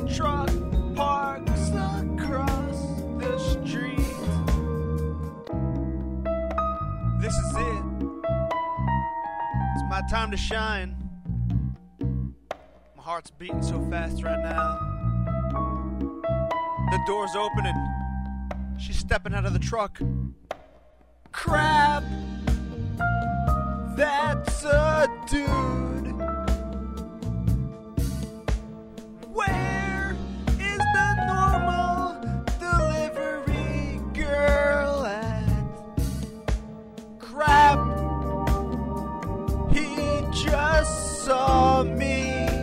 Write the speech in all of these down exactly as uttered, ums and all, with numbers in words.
truck parks across the street. This is it. It's my time to shine. My heart's beating so fast right now. The door's opening. She's stepping out of the truck. Crap! That's a dude. Where is the normal delivery girl at? Crap! He just saw me.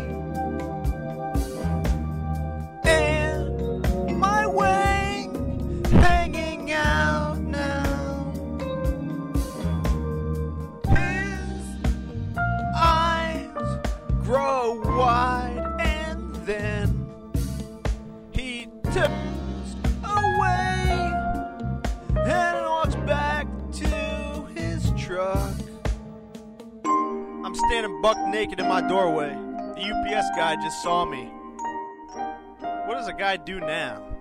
And my wang hanging out now. His eyes grow wide and then he tips away and walks back to his truck. I'm standing buck naked in my doorway. The U P S guy just saw me. What does a guy do now?